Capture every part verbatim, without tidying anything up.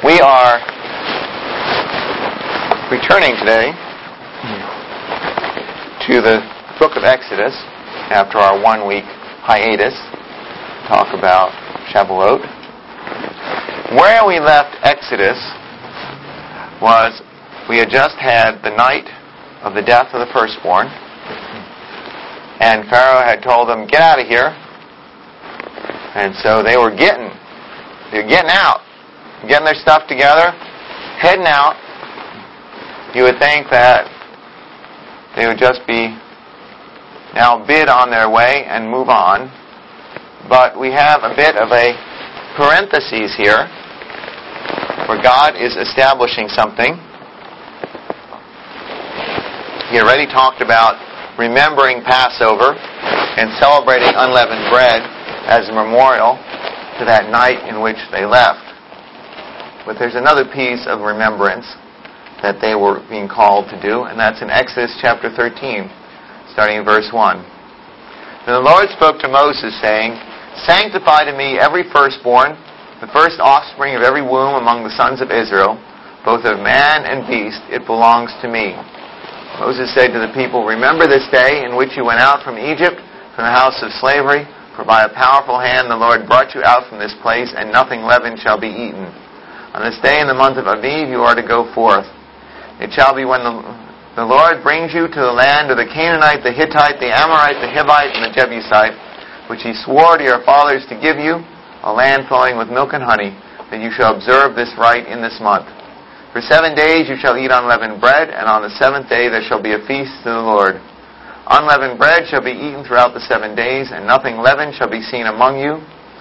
We are returning today to the book of Exodus after our one-week hiatus to talk about Shavuot. Where we left Exodus was we had just had the night of the death of the firstborn, and Pharaoh had told them, get out of here. And so they were getting, they were getting out, getting their stuff together, heading out. You would think that they would just be now bid on their way and move on. But we have a bit of a parenthesis here where God is establishing something. He already talked about remembering Passover and celebrating unleavened bread as a memorial to that night in which they left. But there's another piece of remembrance that they were being called to do, and that's in Exodus chapter thirteen, starting in verse one. Then the Lord spoke to Moses, saying, Sanctify to me every firstborn, the first offspring of every womb among the sons of Israel, both of man and beast, it belongs to me. Moses said to the people, Remember this day in which you went out from Egypt, from the house of slavery, for by a powerful hand the Lord brought you out from this place, and nothing leavened shall be eaten. On this day in the month of Aviv you are to go forth. It shall be when the, the Lord brings you to the land of the Canaanite, the Hittite, the Amorite, the Hivite, and the Jebusite, which he swore to your fathers to give you, a land flowing with milk and honey, that you shall observe this rite in this month. For seven days you shall eat unleavened bread, and on the seventh day there shall be a feast to the Lord. Unleavened bread shall be eaten throughout the seven days, and nothing leavened shall be seen among you,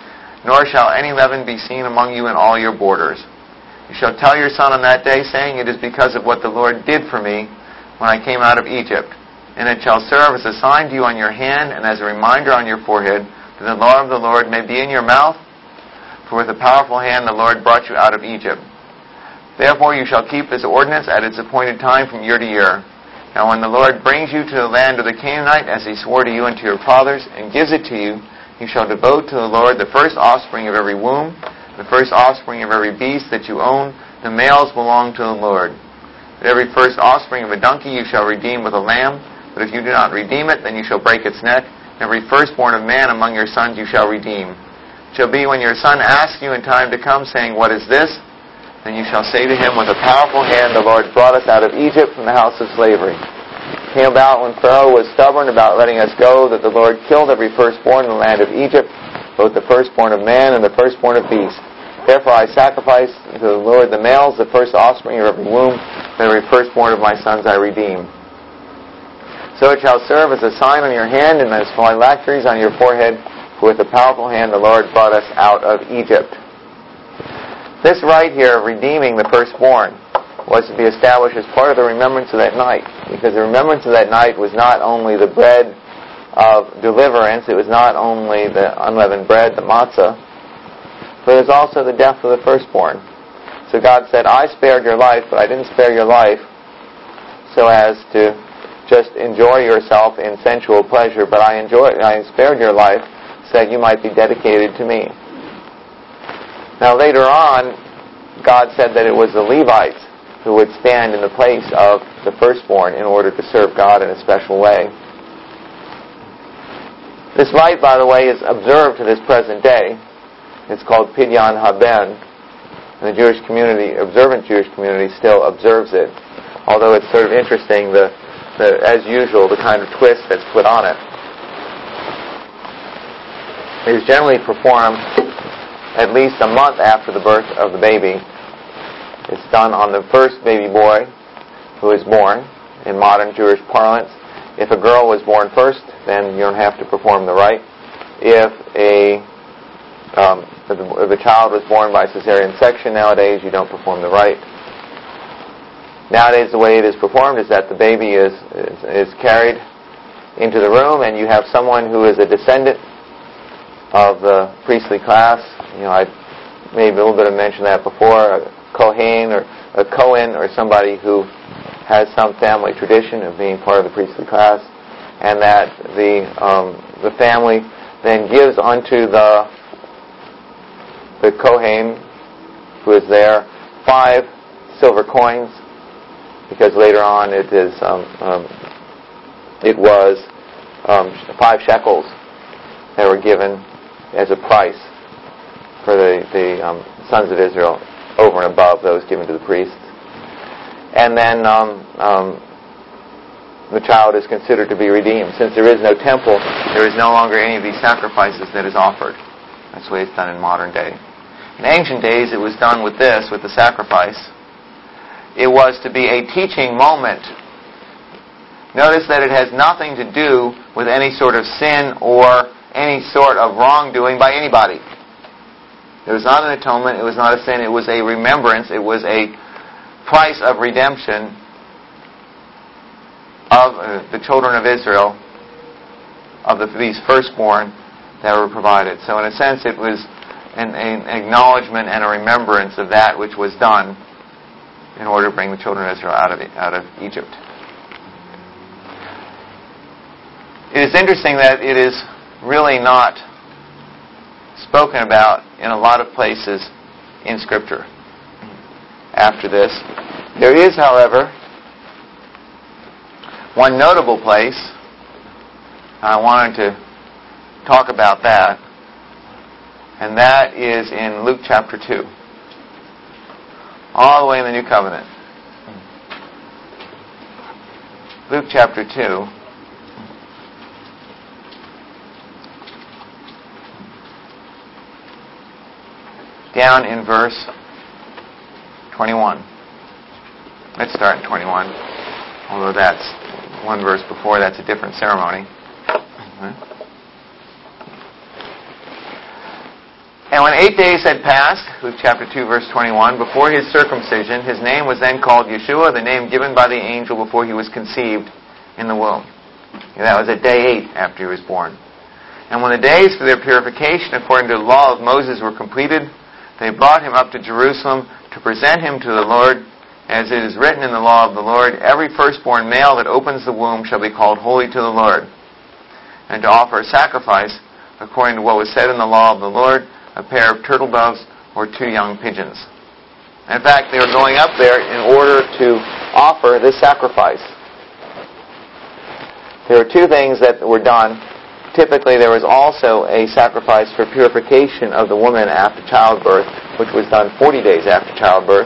nor shall any leaven be seen among you in all your borders. You shall tell your son on that day, saying, It is because of what the Lord did for me when I came out of Egypt. And it shall serve as a sign to you on your hand, and as a reminder on your forehead, that the law of the Lord may be in your mouth. For with a powerful hand the Lord brought you out of Egypt. Therefore you shall keep this ordinance at its appointed time from year to year. Now when the Lord brings you to the land of the Canaanite, as he swore to you and to your fathers, and gives it to you, you shall devote to the Lord the first offspring of every womb, the first offspring of every beast that you own. The males belong to the Lord. But every first offspring of a donkey you shall redeem with a lamb. But if you do not redeem it, then you shall break its neck. Every firstborn of man among your sons you shall redeem. It shall be when your son asks you in time to come, saying, What is this? Then you shall say to him, With a powerful hand the Lord brought us out of Egypt from the house of slavery. It came about when Pharaoh was stubborn about letting us go, that the Lord killed every firstborn in the land of Egypt, both the firstborn of man and the firstborn of beast. Therefore I sacrifice to the Lord the males, the first offspring of every womb, and every firstborn of my sons I redeem. So it shall serve as a sign on your hand and as phylacteries on your forehead, for with a powerful hand the Lord brought us out of Egypt. This rite here of redeeming the firstborn was to be established as part of the remembrance of that night, because the remembrance of that night was not only the bread of deliverance, it was not only the unleavened bread, the matzah, but it was also the death of the firstborn. So God said, I spared your life, but I didn't spare your life so as to just enjoy yourself in sensual pleasure, but I enjoy, I spared your life so that you might be dedicated to me. Now later on, God said that it was the Levites who would stand in the place of the firstborn in order to serve God in a special way. This rite, by the way, is observed to this present day. It's called Pidyon Haben, and the Jewish community, observant Jewish community, still observes it. Although it's sort of interesting, the, the as usual, the kind of twist that's put on it. It is generally performed at least a month after the birth of the baby. It's done on the first baby boy who is born in modern Jewish parlance. If a girl was born first, then you don't have to perform the rite. If a um, if, the, if a child was born by cesarean section nowadays, you don't perform the rite. Nowadays, the way it is performed is that the baby is, is is carried into the room, and you have someone who is a descendant of the priestly class. You know, I maybe a little bit of mentioned that before. A Kohen or a Cohen or somebody who has some family tradition of being part of the priestly class, and that the um, the family then gives unto the the Kohen who is there five silver coins, because later on it is um, um, it was um, five shekels that were given as a price for the, the um, sons of Israel over and above those given to the priests. And then um, um, the child is considered to be redeemed. Since there is no temple, there is no longer any of these sacrifices that is offered. That's the way it's done in modern day. In ancient days, it was done with this, with the sacrifice. It was to be a teaching moment. Notice that it has nothing to do with any sort of sin or any sort of wrongdoing by anybody. It was not an atonement. It was not a sin. It was a remembrance. It was a price of redemption of uh, the children of Israel, of the, these firstborn that were provided. So in a sense, it was an, an acknowledgement and a remembrance of that which was done in order to bring the children of Israel out of out of Egypt. It is interesting that it is really not spoken about in a lot of places in Scripture after this. There is, however, one notable place. I wanted to talk about that, and that is in Luke chapter two. All the way in the New Covenant. Luke chapter two. Down in verse twenty-one. Let's start in twenty-one. Although that's one verse before, that's a different ceremony. And when eight days had passed, Luke chapter two, verse twenty-one, before his circumcision, his name was then called Yeshua, the name given by the angel before he was conceived in the womb. And that was at day eight after he was born. And when the days for their purification according to the law of Moses were completed, they brought him up to Jerusalem to present him to the Lord, as it is written in the law of the Lord, every firstborn male that opens the womb shall be called holy to the Lord. And to offer a sacrifice, according to what was said in the law of the Lord, a pair of turtle doves or two young pigeons. In fact, they were going up there in order to offer this sacrifice. There were two things that were done. Typically, there was also a sacrifice for purification of the woman after childbirth, which was done forty days after childbirth.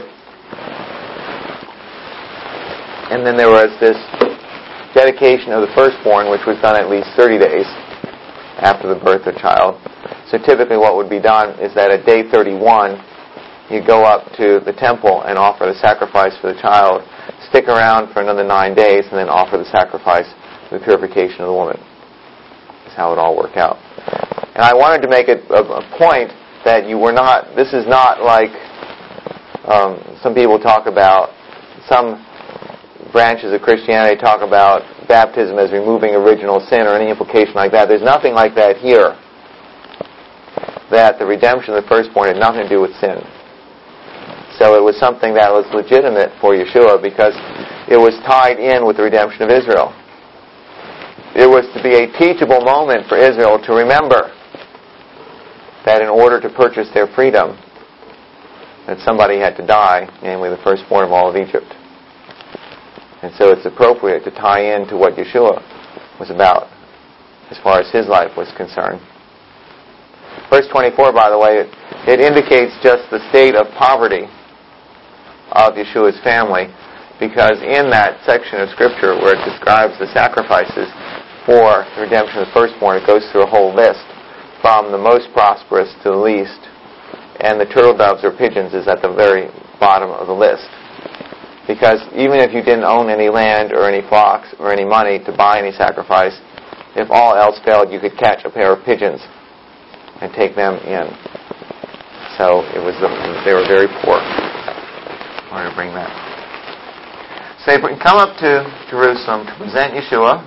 And then there was this dedication of the firstborn, which was done at least thirty days after the birth of the child. So typically what would be done is that at day thirty-one, you go up to the temple and offer the sacrifice for the child, stick around for another nine days, and then offer the sacrifice for the purification of the woman. That's how it all worked out. And I wanted to make it a, a point that you were not, this is not like um, some people talk about, some branches of Christianity talk about baptism as removing original sin or any implication like that. There's nothing like that here. That the redemption of the firstborn had nothing to do with sin. So it was something that was legitimate for Yeshua because it was tied in with the redemption of Israel. It was to be a teachable moment for Israel to remember that in order to purchase their freedom, that somebody had to die, namely the firstborn of all of Egypt. And so it's appropriate to tie in to what Yeshua was about as far as his life was concerned. Verse twenty-four, by the way, it, it indicates just the state of poverty of Yeshua's family, because in that section of Scripture where it describes the sacrifices for the redemption of the firstborn, it goes through a whole list from the most prosperous to the least, and the turtle doves or pigeons is at the very bottom of the list. Because even if you didn't own any land or any flocks or any money to buy any sacrifice, if all else failed, you could catch a pair of pigeons and take them in. So it was the, they were very poor in order to bring that. So they come up to Jerusalem to present Yeshua,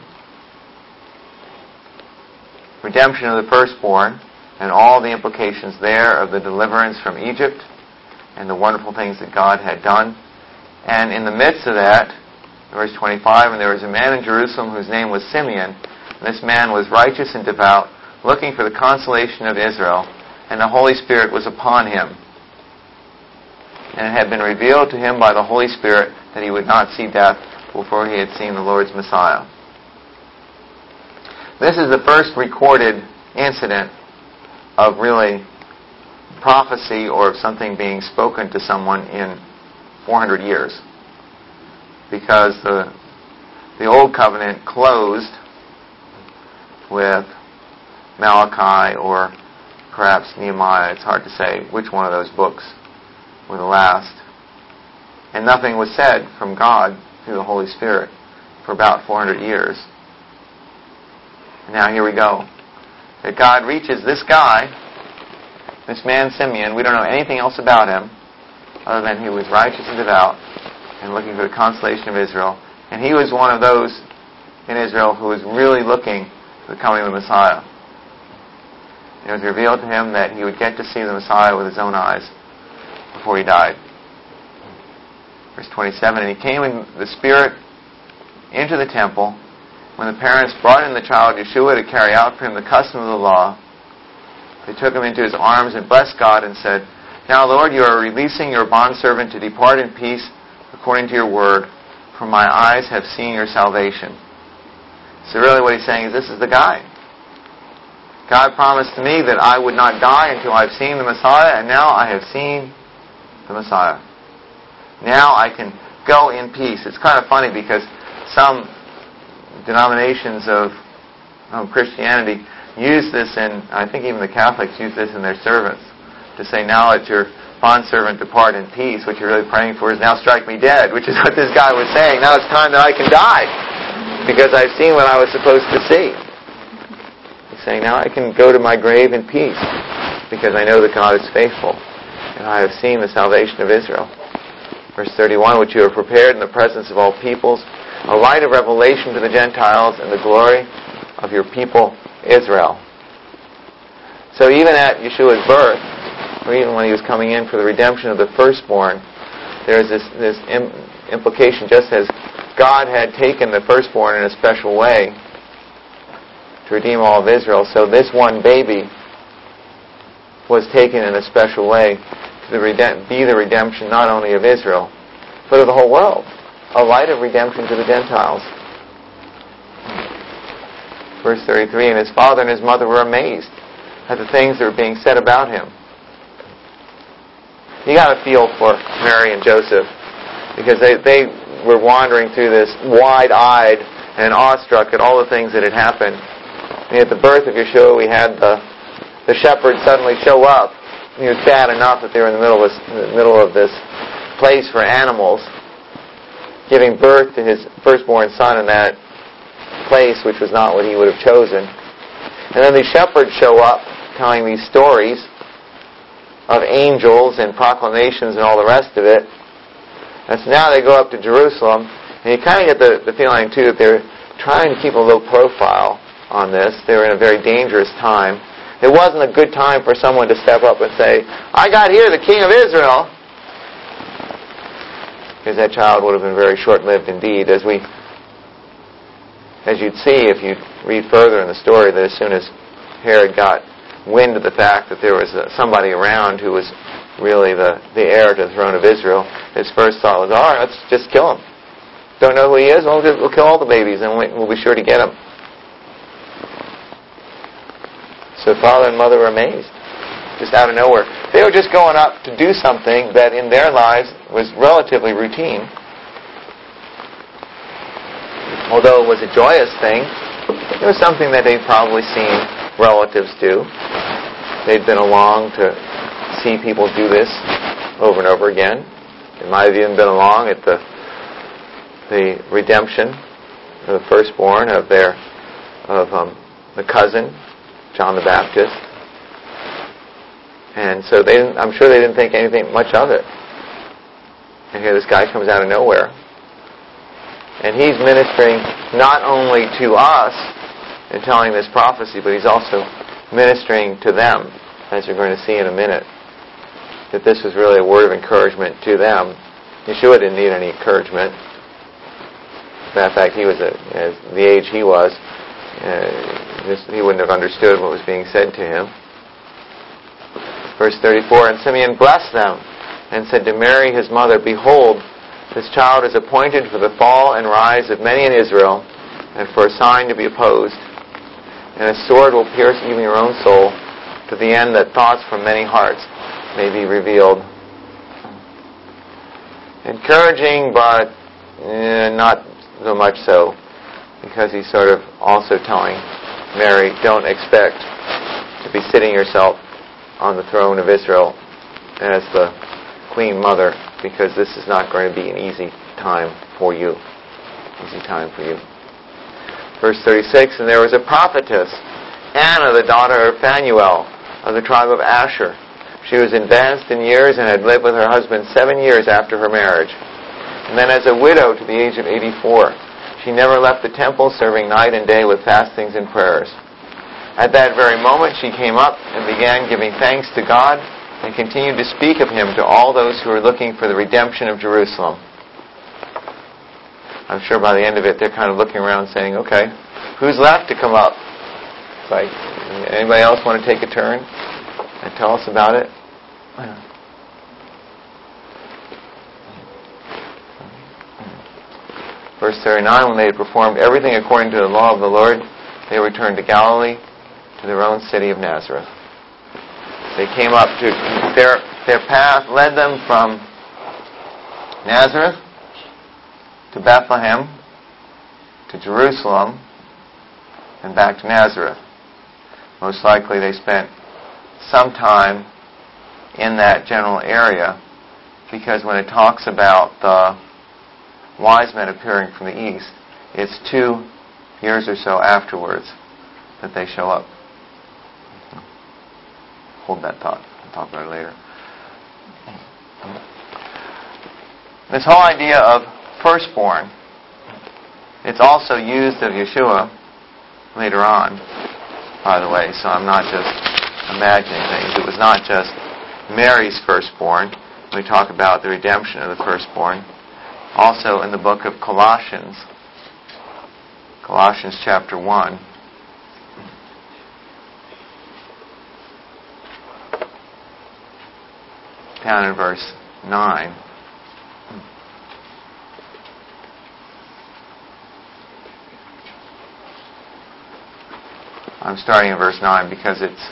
redemption of the firstborn, and all the implications there of the deliverance from Egypt and the wonderful things that God had done. And in the midst of that, verse twenty-five, and there was a man in Jerusalem whose name was Simeon, and this man was righteous and devout, looking for the consolation of Israel, and the Holy Spirit was upon him. and it had been revealed to him by the Holy Spirit that he would not see death before he had seen the Lord's Messiah. This is the first recorded incident of really prophecy or of something being spoken to someone in four hundred years. Because the, the Old Covenant closed with Malachi or perhaps Nehemiah. It's hard to say which one of those books were the last. And nothing was said from God through the Holy Spirit for about four hundred years. And now here we go. That God reaches this guy, this man Simeon. We don't know anything else about him other than he was righteous and devout and looking for the consolation of Israel. And he was one of those in Israel who was really looking for the coming of the Messiah. It was revealed to him that he would get to see the Messiah with his own eyes before he died. Verse twenty-seven, and he came in the Spirit into the temple when the parents brought in the child Yeshua to carry out for him the custom of the law. They took him into his arms and blessed God and said, now, Lord, you are releasing your bondservant to depart in peace according to your word, for my eyes have seen your salvation. So really what he's saying is, this is the guy. God promised to me that I would not die until I've seen the Messiah, and now I have seen the Messiah. Now I can go in peace. It's kind of funny because some denominations of um, Christianity use this, and I think even the Catholics use this in their service, to say, now let your bondservant depart in peace. What you're really praying for is, now strike me dead, which is what this guy was saying. Now it's time that I can die because I've seen what I was supposed to see. He's saying, now I can go to my grave in peace because I know that God is faithful and I have seen the salvation of Israel. Verse thirty-one, which you have prepared in the presence of all peoples, a light of revelation to the Gentiles and the glory of your people Israel. So even at Yeshua's birth, or even when he was coming in for the redemption of the firstborn, there's this, this im- implication, just as God had taken the firstborn in a special way to redeem all of Israel, so this one baby was taken in a special way to the redem- be the redemption not only of Israel, but of the whole world. A light of redemption to the Gentiles. Verse thirty-three, and his father and his mother were amazed at the things that were being said about him. You got to feel for Mary and Joseph, because they, they were wandering through this wide-eyed and awestruck at all the things that had happened. And at the birth of Yeshua, we had the, the shepherds suddenly show up. It was sad enough that they were in the middle of this, in the middle of this place for animals, giving birth to his firstborn son in that place, which was not what he would have chosen. And then the shepherds show up telling these stories of angels and proclamations and all the rest of it. And so now they go up to Jerusalem, and you kind of get the, the feeling, too, that they're trying to keep a low profile on this. They were in a very dangerous time. It wasn't a good time for someone to step up and say, I got here the King of Israel. Because that child would have been very short-lived indeed, as we, as you'd see if you read further in the story, that as soon as Herod got wind of the fact that there was uh, somebody around who was really the, the heir to the throne of Israel, his first thought was, all right, let's just kill him. Don't know who he is? Well, we'll, just, we'll kill all the babies and we'll be sure to get him. So father and mother were amazed, just out of nowhere. They were just going up to do something that in their lives was relatively routine. Although it was a joyous thing, it was something that they'd probably seen relatives do. They'd been along to see people do this over and over again. They might have even been along at the the redemption of the firstborn of their of um, the cousin, John the Baptist. And so they didn't, I'm sure they didn't think anything much of it. And here this guy comes out of nowhere. And he's ministering not only to us in telling this prophecy, but he's also ministering to them, as you're going to see in a minute, that this was really a word of encouragement to them. Yeshua didn't need any encouragement. As a matter of fact, he was at the age he was, uh, just, he wouldn't have understood what was being said to him. Verse thirty-four, and Simeon blessed them, and said to Mary his mother, Behold, this child is appointed for the fall and rise of many in Israel, and for a sign to be opposed. And a sword will pierce even your own soul, to the end that thoughts from many hearts may be revealed. Encouraging, but eh, not so much so, because he's sort of also telling Mary, don't expect to be sitting yourself on the throne of Israel as the Queen Mother, because this is not going to be an easy time for you. Easy time for you. Verse thirty-six, and there was a prophetess, Anna, the daughter of Phanuel, of the tribe of Asher. She was advanced in years and had lived with her husband seven years after her marriage. And then as a widow to the age of eighty-four, she never left the temple, serving night and day with fastings and prayers. At that very moment she came up and began giving thanks to God, and continued to speak of him to all those who were looking for the redemption of Jerusalem. I'm sure by the end of it they're kind of looking around saying, okay, who's left to come up? It's like, anybody else want to take a turn and tell us about it? Verse thirty-nine, when they had performed everything according to the law of the Lord, they returned to Galilee, to their own city of Nazareth. They came up to, their, their path led them from Nazareth to Bethlehem, to Jerusalem, and back to Nazareth. Most likely they spent some time in that general area, because when it talks about the wise men appearing from the east, it's two years or so afterwards that they show up. Hold that thought. I'll talk about it later. This whole idea of firstborn, it's also used of Yeshua later on, by the way, so I'm not just imagining things. It was not just Mary's firstborn. We talk about the redemption of the firstborn. Also in the book of Colossians, Colossians chapter one, down in verse nine. I'm starting in verse nine because it's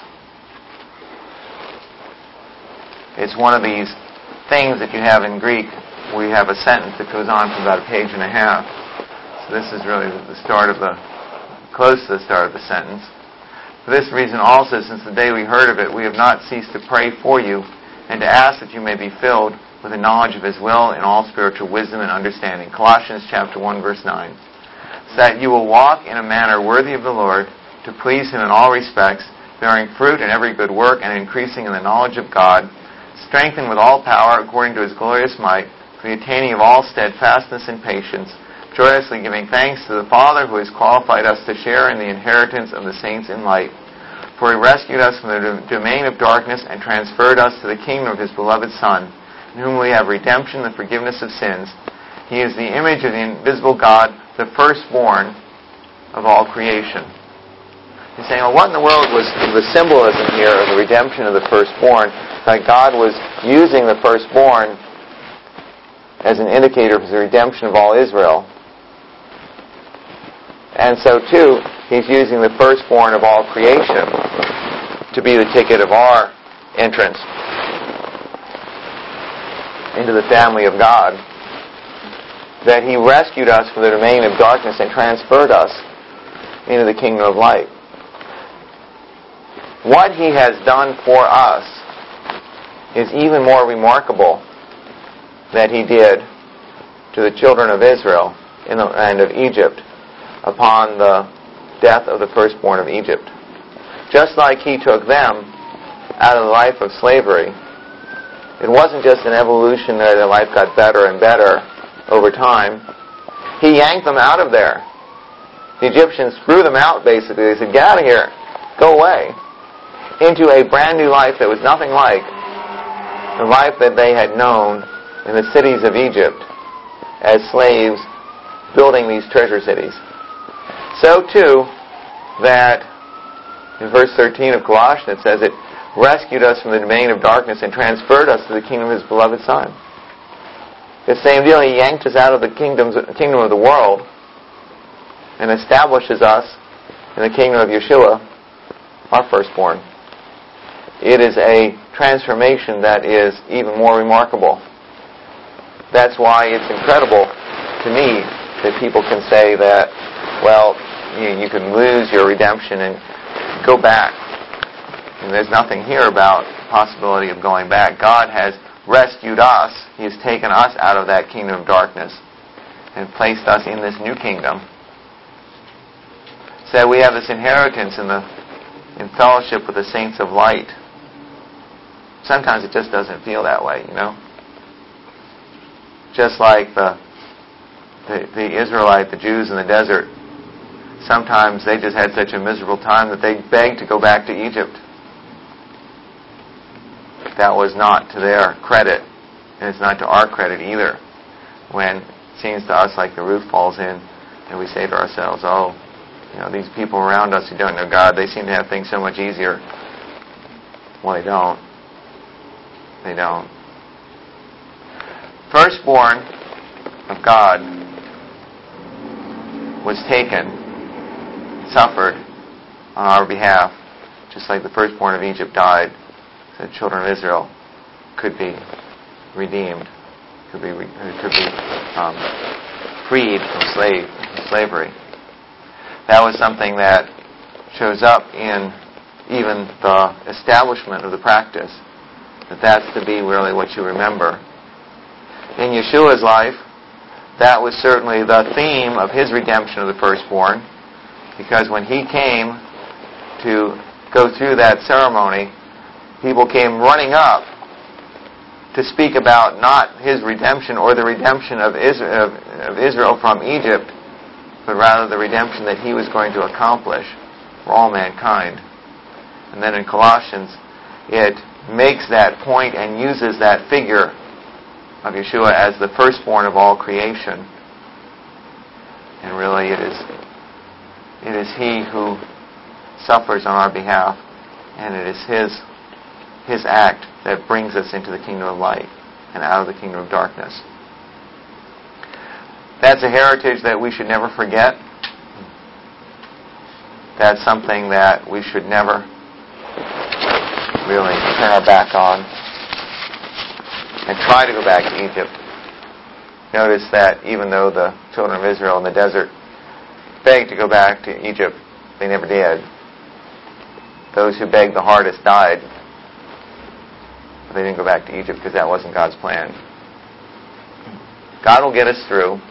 it's one of these things that you have in Greek where you have a sentence that goes on for about a page and a half. So this is really the start of the, close to the start of the sentence. For this reason also, since the day we heard of it, we have not ceased to pray for you and to ask that you may be filled with the knowledge of His will in all spiritual wisdom and understanding. Colossians chapter one, verse nine. So that you will walk in a manner worthy of the Lord, to please Him in all respects, bearing fruit in every good work and increasing in the knowledge of God, strengthened with all power according to His glorious might, for the attaining of all steadfastness and patience, joyously giving thanks to the Father who has qualified us to share in the inheritance of the saints in light. For He rescued us from the domain of darkness and transferred us to the kingdom of His beloved Son, in whom we have redemption, the forgiveness of sins. He is the image of the invisible God, the firstborn of all creation. He's saying, well, what in the world was the symbolism here of the redemption of the firstborn? That God was using the firstborn as an indicator of the redemption of all Israel. And so, too, He's using the firstborn of all creation to be the ticket of our entrance into the family of God. That He rescued us from the domain of darkness and transferred us into the kingdom of light. What He has done for us is even more remarkable than He did to the children of Israel in the land of Egypt upon the death of the firstborn of Egypt. Just like He took them out of the life of slavery, it wasn't just an evolution that their life got better and better over time. He yanked them out of there. The Egyptians threw them out, basically. They said, get out of here. Go away. Into a brand new life that was nothing like the life that they had known in the cities of Egypt as slaves building these treasure cities. So too, that in verse thirteen of Colossians it says that rescued us from the domain of darkness and transferred us to the kingdom of His beloved Son. The same deal, He yanked us out of the kingdoms, kingdom of the world and establishes us in the kingdom of Yeshua, our firstborn. It is a transformation that is even more remarkable. That's why it's incredible to me that people can say that, well, you, you can lose your redemption and go back. And there's nothing here about the possibility of going back. God has rescued us. He has taken us out of that kingdom of darkness and placed us in this new kingdom. So we have this inheritance in the in fellowship with the saints of light. Sometimes it just doesn't feel that way, you know. Just like the, the the Israelite, the Jews in the desert, sometimes they just had such a miserable time that they begged to go back to Egypt. That was not to their credit, and it's not to our credit either. When it seems to us like the roof falls in, and we say to ourselves, "Oh, you know, these people around us who don't know God, they seem to have things so much easier." Well, they don't. They don't. Firstborn of God was taken, suffered on our behalf, just like the firstborn of Egypt died, so the children of Israel could be redeemed, could be could be um, freed from slave from slavery. That was something that shows up in even the establishment of the practice, that that's to be really what you remember. In Yeshua's life, that was certainly the theme of His redemption of the firstborn, because when He came to go through that ceremony, people came running up to speak about not His redemption or the redemption of Israel, of Israel from Egypt, but rather the redemption that He was going to accomplish for all mankind. And then in Colossians, it makes that point and uses that figure of Yeshua as the firstborn of all creation. And really it is it is He who suffers on our behalf, and it is His His act that brings us into the kingdom of light and out of the kingdom of darkness. That's a heritage that we should never forget. That's something that we should never really turn our back on and try to go back to Egypt. Notice that even though the children of Israel in the desert begged to go back to Egypt, they never did. Those who begged the hardest died, but they didn't go back to Egypt because that wasn't God's plan. God will get us through.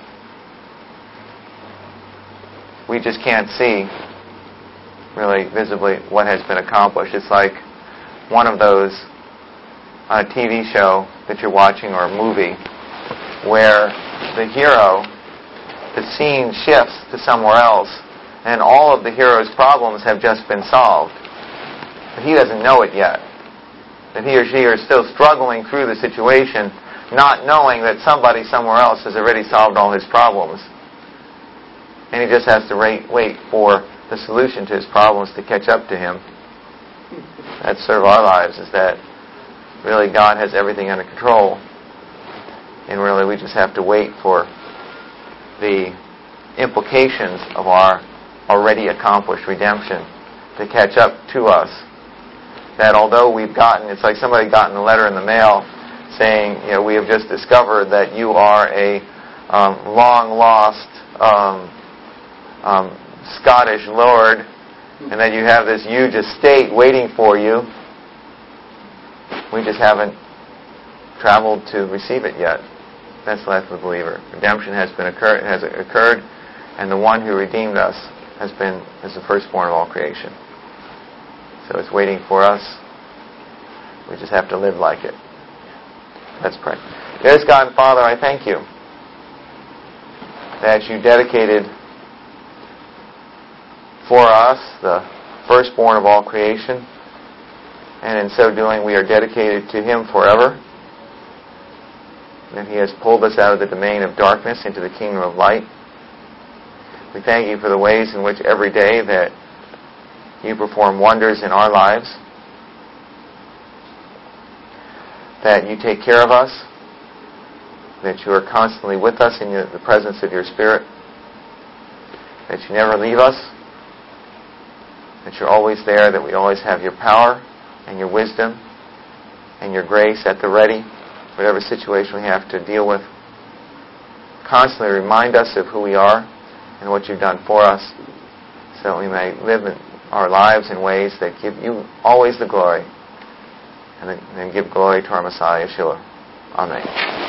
We just can't see really visibly what has been accomplished. It's like one of those on a T V show that you're watching or a movie where the hero, the scene shifts to somewhere else and all of the hero's problems have just been solved. But he doesn't know it yet. That he or she are still struggling through the situation, not knowing that somebody somewhere else has already solved all his problems. And he just has to wait, wait for the solution to his problems to catch up to him. That's sort of our lives, is that really God has everything under control. And really we just have to wait for the implications of our already accomplished redemption to catch up to us. That although we've gotten, it's like somebody gotten a letter in the mail saying, you know, we have just discovered that you are a um, long-lost um, um, Scottish lord, and that you have this huge estate waiting for you. We just haven't traveled to receive it yet. That's the life of a believer. Redemption has been occurred, has occurred, and the one who redeemed us has been is the firstborn of all creation. So it's waiting for us. We just have to live like it. Let's pray. Dearest God and Father, I thank you that you dedicated for us the firstborn of all creation, and in so doing we are dedicated to Him forever. That He has pulled us out of the domain of darkness into the kingdom of light. We thank you for the ways in which every day that you perform wonders in our lives. that you take care of us, that you are constantly with us in the presence of your Spirit, that you never leave us, that you're always there, that we always have your power and your wisdom and your grace at the ready, whatever situation we have to deal with. Constantly remind us of who we are and what you've done for us, so that we may live in our lives in ways that give you always the glory, and then give glory to our Messiah, Yeshua. Amen.